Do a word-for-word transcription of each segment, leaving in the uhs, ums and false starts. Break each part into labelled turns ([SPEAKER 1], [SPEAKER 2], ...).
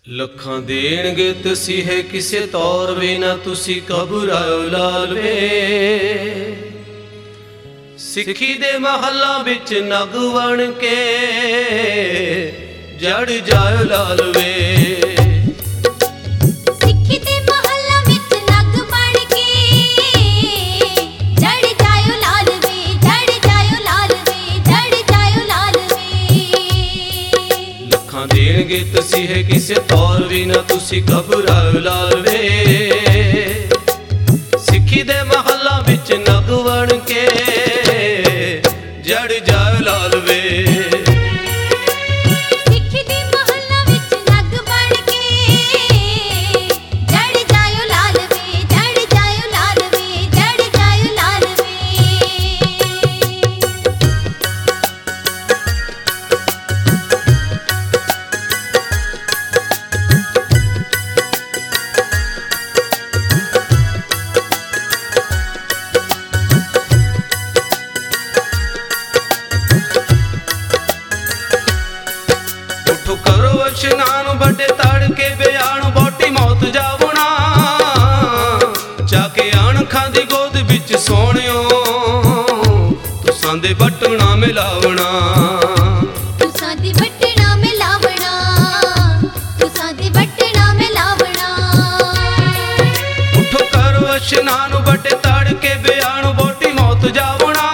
[SPEAKER 1] ਲੱਖਾਂ ਦੇਣਗੇ ਤਸੀਹੇ ਕਿਸੇ ਤੌਰ ਵੀ ਨਾ ਤੁਸੀਂ ਘਬਰਾਓ ਲਾਲ ਵੇ। ਸਿੱਖੀ ਦੇ ਮਹੱਲਾਂ ਵਿੱਚ ਨਗ ਬਣ ਕੇ ਜੜ ਜਾਓ ਲਾਲ ਵੇ। ਦੇਣਗੇ ਤਸੀਹੇ ਕਿਸੇ ਤੌਰ ਵੀ ਨਾ ਤੁਸੀਂ ਘਬਰਾਓ ਲਾਲ ਵੇ। ਸਿੱਖੀ ਦੇ ਮਹੱਲਾਂ ਵਿੱਚ ਨਗ ਬਣ ਕੇ ਜੜ ਜਾਓ ਲਾਲ ਵੇ। ਇਸ਼ਨਾਨ ਵੱਡੇ ਤੜਕੇ ਬਿਆਨ ਬੋਟੀ ਮੌਤ ਜਾਵਣਾ। ਚਾਕੇ ਅਣਖਾਂ ਦੀ ਗੋਦ ਵਿੱਚ ਸੋਹਣਿਓ ਤੁਸਾਂ ਦੇ ਬਟਣਾ ਮਿਲਾਵਣਾ।
[SPEAKER 2] ਤੁਸਾਂ ਦੀ ਬਟਣਾ ਮਿਲਾਵਣਾ, ਤੁਸਾਂ ਦੀ ਬਟਣਾ ਮਿਲਾਵਣਾ।
[SPEAKER 1] ਉਠੋ ਕਰੋ ਇਸ਼ਨਾਨ ਵੱਡੇ ਤੜਕੇ ਬਿਆਨ ਬੋਟੀ ਮੌਤ ਜਾਵਣਾ।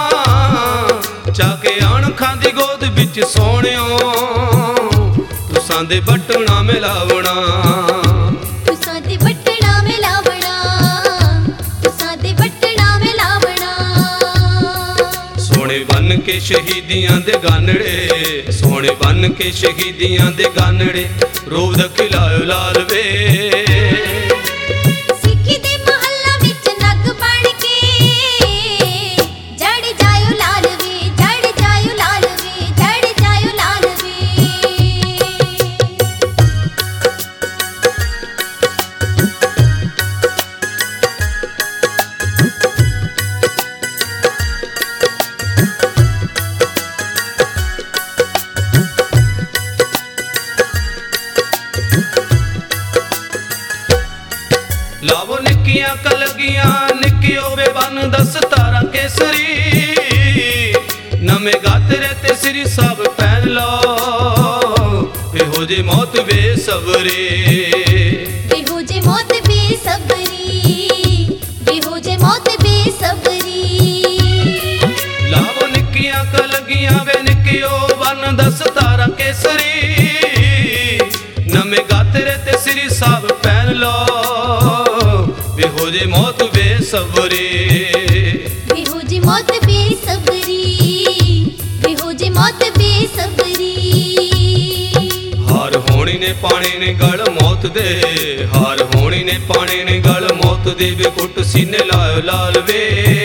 [SPEAKER 1] ਚਾਕੇ ਅਣਖਾਂ ਦੀ ਗੋਦ ਵਿੱਚ ਸੋਹਣਿਓ ਤੁਸਾਂ ਦੇ ਬਟਣਾ ਮਿਲਾਵਣਾ।
[SPEAKER 2] ਤੁਸਾਂ ਦੇ ਬਟਣਾ ਮਿਲਾਵਣਾ, ਤੁਸਾਂ ਦੇ ਬਟਣਾ ਮਿਲਾਵਣਾ।
[SPEAKER 1] ਸੋਹਣੇ ਬਨ ਕੇ ਸ਼ਹੀਦੀਆਂ ਦੇ ਗਾਨੜੇ, ਸੋਹਣੇ ਬਨ ਕੇ ਸ਼ਹੀਦੀਆਂ ਦੇ ਗਾਨੜੇ ਰੋਬ ਦਾ ਖਿਲਾਓ ਲਾਲ ਵੇ।
[SPEAKER 2] ਸਿੱਖੀ ਦੇ ਮਹੱਲਾਂ ਵਿੱਚ ਨਗ ਬਣ ਕੇ ਜੜ ਜਾਓ ਲਾਲ ਵੇ, ਜੜ ਜਾਓ ਲਾਲ ਵੇ, ਜੜ ਜਾਓ ਲਾਲ ਵੇ। ਲਾਵੋ ਨਿੱਕੀਆਂ ਕਲਗੀਆਂ ਨਿੱਕਿਓ ਵੇ ਬਨ ਦਸਤਾਰਾ ਕੇਸਰੀ। ਨਵੇਂ ਗਾਤਰੇ ਤੇ ਸ੍ਰੀ ਸਭ ਪਹਿਨ ਲਓ ਇਹੋ ਜੇ ਮੌਤ ਬੇਸਬਰੀ। ਇਹੋ ਜੇ ਮੌਤ ਬੇਸਬਰੀ, ਇਹੋ ਜੇ ਮੌਤ ਬੇਸਬਰੀ।
[SPEAKER 1] ਲਾਵੋ ਨਿੱਕੀਆਂ ਕਲਗੀਆਂ ਵੇ ਨਿੱਕਿਓ ਬਨ ਦਸਤਾਰਾ ਕੇਸਰੀ। ਨਵੇਂ ਗਾਤਰੇ ਤੇ ਸ੍ਰੀ ਸਭ ਪਹਿਨ ਲਓ ਇਹੋ ਜੇ ਮੌਤ ਬੇਸਬਰੀ।
[SPEAKER 2] ਇਹੋ ਜੀ ਮੌਤ ਬੇਸਬਰੀ, ਇਹੋ ਜੀ ਮੌਤ ਬੇਸਬਰੀ।
[SPEAKER 1] ਹਾਰ ਹੋਣੀ ਨੇ ਪਾਣੀ ਨੇ ਗਲ ਮੌਤ ਦੇ, ਹਾਰ ਹੋਣੀ ਨੇ ਪਾਣੀ ਨੇ ਗਲ ਮੌਤ ਦੇ ਵੇ ਕੁੱਟ ਸੀਨੇ ਲਾਓ ਲਾਲ ਵੇ।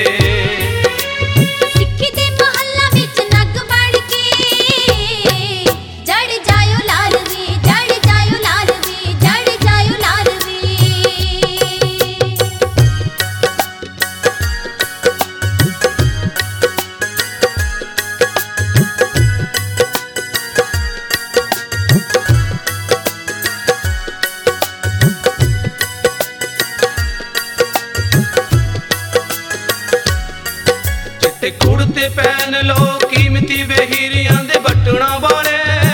[SPEAKER 2] ਸਿੱਖੀ ਦੇ ਮਹੱਲਾਂ ਵਿੱਚ ਨਗ ਬਣ ਕੇ ਜੜ ਜਾਓ ਲਾਲ ਵੇ, ਜੜ ਜਾਓ ਲਾਲ ਵੇ, ਜੜ ਜਾਓ ਲਾਲ ਵੇ। ਚਿੱਟੇ ਕੁੜਤੇ ਪਹਿਨ ਲੋ ਕੀਮਤੀ ਵੇ ਹੀਰਿਆਂ ਦੇ ਬਟਣਾ ਵਾਲੇ।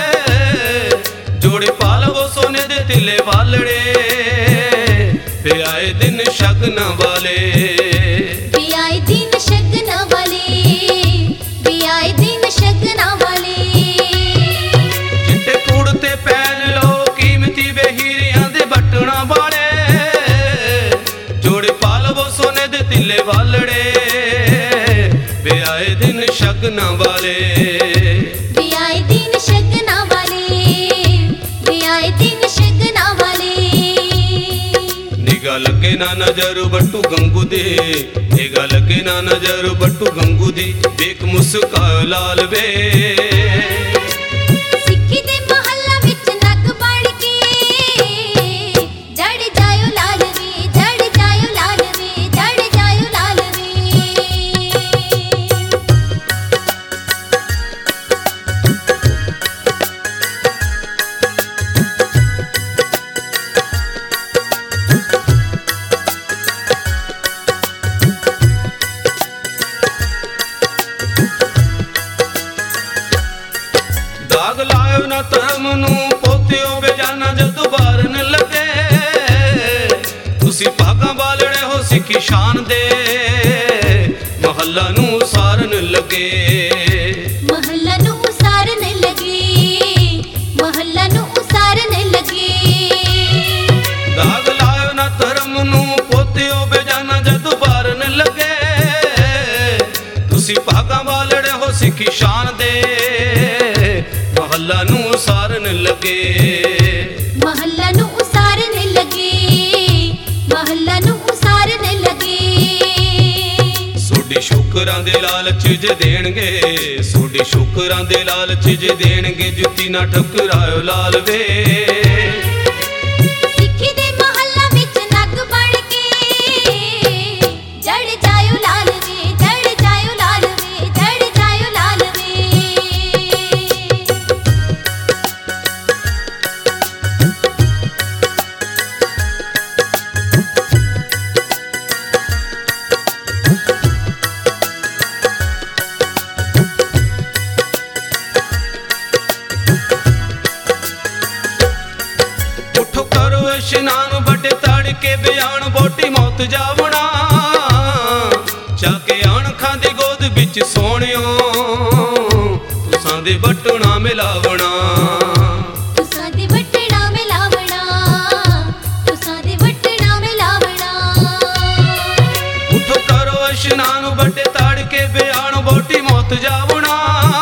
[SPEAKER 2] ਜੋੜੇ ਪਾ ਲਵੋ ਸੋਨੇ ਦੇ ਤਿੱਲੇ ਵਾਲੜੇ ਵੇ ਆਏ ਦਿਨ ਸ਼ਗਨਾਂ ਵਾਲੇ। ਵੇ ਆਏ ਦਿਨ ਸ਼ਗਨਾਂ ਵਾਲੇ, ਵੇ ਆਏ ਦਿਨ ਸ਼ਗਨਾਂ ਵਾਲੇ।
[SPEAKER 1] ਚਿੱਟੇ ਕੁੜਤੇ ਪਹਿਨ ਲੋ ਕੀਮਤੀ ਵੇ ਹੀਰਿਆਂ ਦੇ ਬਟਣਾ ਵਾਲੇ। ਜੋੜੇ ਪਾ ਲਵੋ ਸੋਨੇ ਦੇ ਤਿੱਲੇ ਵਾਲੜੇ ਵੇ ਆਏ ਦਿਨ ਸ਼ਗਨਾਂ ਵਾਲੇ।
[SPEAKER 2] ਵੇ ਆਏ ਦਿਨ ਸ਼ਗਨਾਂ ਵਾਲੇ, ਵੇ ਆਏ ਦਿਨ ਸ਼ਗਨਾਂ ਵਾਲੇ।
[SPEAKER 1] ਨਿਗਾ ਲੱਗੇ ਨਾ ਨਜ਼ਰ ਬੱਟੂ ਗੰਗੂ ਦੀ, ਨਿਗਾ ਲੱਗੇ ਨਾ ਨਜ਼ਰ ਬੱਟੂ ਗੰਗੂ ਦੀ ਵੇਖ ਮੁਸਕਾਓ ਲਾਲ ਵੇ।
[SPEAKER 2] ਸਿੱਖੀ ਦੇ ਮਹੱਲਾਂ ਵਿੱਚ ਨਗ ਬਣ ਕੇ ਜੜ ਜਾਓ ਲਾਲ ਵੇ, ਜੜ ਜਾਓ ਲਾਲ ਵੇ, ਜੜ ਜਾਓ ਲਾਲ ਵੇ।
[SPEAKER 1] ਲੱਗੇ
[SPEAKER 2] ਮਹੱਲਾ ਨੂੰ ਉਸਾਰਨ ਲੱਗੇ ਮਹੱਲਾ ਨੂੰ ਉਸਾਰਨ ਲੱਗੇ
[SPEAKER 1] ਦਾਗ ਲਾਇਓ ਨਾ ਧਰਮ ਨੂੰ ਪੋਤਿਓ ਬੇਜਾਨਾ ਜਦ ਬਾਰਨ ਲੱਗੇ ਤੁਸੀਂ ਭਾਗਾਂ ਵਾਲੜੇ ਹੋ ਸਿੱਖੀ ਸ਼ਾਨ ਦੇ ਮਹੱਲਾ ਨੂੰ ਉਸਾਰਨ ਲੱਗੇ
[SPEAKER 2] ਮਹੱਲਾ ਨੂੰ ਉਸਾਰਨ ਲੱਗੇ ਮਹੱਲਾ ਨੂੰ ਉਸਾਰਨ ਲੱਗੇ
[SPEAKER 1] ਸੋਡੀ ਸ਼ੁਕਰਾਂ ਦੇ ਲਾਲਚ ਜੇ ਦੇਣਗੇ ਸੋਡੀ ਸ਼ੁਕਰਾਂ ਦੇ ਲਾਲਚ ਜੇ ਦੇਣਗੇ ਜੁੱਤੀ ਨਾ ਠੁਕਰਾਇਓ ਲਾਲ ਵੇ
[SPEAKER 2] ਸਿੱਖੀ ਦੇ ਮਹੱਲਾ ਵਿੱਚ ਨੱਗ ਬਣ ਕੇ ਜੜ ਜਾਇਓ ਲਾਲ ਵੇ ਜੜ ਜਾਇਓ ਲਾਲ ਵੇ ਜੜ ਜਾਇਓ ਲਾਲ ਵੇ
[SPEAKER 1] ਉਠੋ ਕਰੋ ਇਸ਼ਨਾਨ ਵੱਡੇ ਤੜਕੇ ਬਿਆਨ ਬੋਟੀ ਮੌਤ ਜਾਵਣਾ ਚਾਕੇ ਅਣਖਾਂ ਦੀ ਗੋਦ ਵਿੱਚ ਸੋਹਣਿਓ ਤੁਸਾਂ ਦੇ ਬਟਣਾ ਮਿਲਾਵਣਾ
[SPEAKER 2] ਤੁਸਾਂ ਦੇ ਵੱਟਣਾ ਮਿਲਾਵਣਾ ਤੁਸਾਂ ਦੇ ਵੱਟਣਾ ਮਿਲਾਵਣਾ
[SPEAKER 1] ਉਠੋ ਕਰੋ ਇਸ਼ਨਾਨ ਵੱਡੇ ਤੜਕੇ ਬਿਆਨ ਬੋਟੀ ਮੌਤ ਜਾਵਣਾ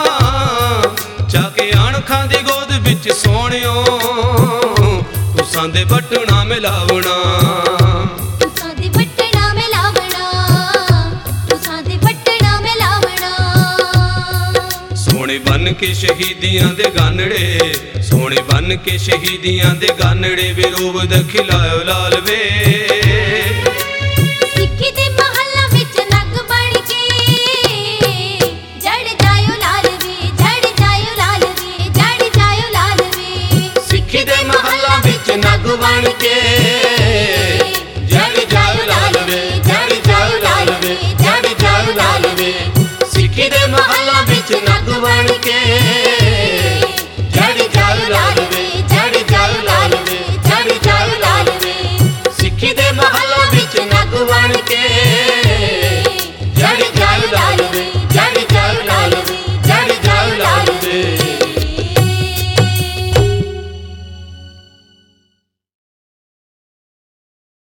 [SPEAKER 1] ਚਾਕੇ ਅਣਖਾਂ ਦੀ ਗੋਦ ਵਿੱਚ ਸੋਹਣਿਓ ਤੁਸਾਂ ਦੇ ਬਟਣਾ ਮਿਲਾਵਣਾ
[SPEAKER 2] ਤੁਸਾਂ ਦੇ ਵੱਟਣਾ ਮਿਲਾਵਣਾ ਤੁਸਾਂ ਦੇ ਵੱਟਣਾ ਮਿਲਾਵਣਾ
[SPEAKER 1] ਸੋਹਣੇ ਬਨ ਕੇ ਸ਼ਹੀਦੀਆਂ ਦੇ ਗਾਨੜੇ ਸੋਹਣੇ ਬਨ ਕੇ ਸ਼ਹੀਦੀਆਂ ਦੇ ਗਾਨੜੇ ਵੇ ਰੂਪ ਦਿਖਲਾਇਓ ਲਾਲ ਵੇ
[SPEAKER 2] ਸਿੱਖੀ ਦੇ ਮਹੱਲਾ ਵਿੱਚ ਨੱਗ ਬਣ ਕੇ ਜੜ ਜਾਇਓ ਲਾਲ ਵੇ ਜੜ ਜਾਇਓ ਲਾਲ ਵੇ ਜੜ ਜਾਇਓ ਲਾਲ ਵੇ
[SPEAKER 1] ਸਿੱਖੀ ਦੇ ਮਹੱਲਾ ਵਿੱਚ ਨੱਗ ਬਣ ਕੇ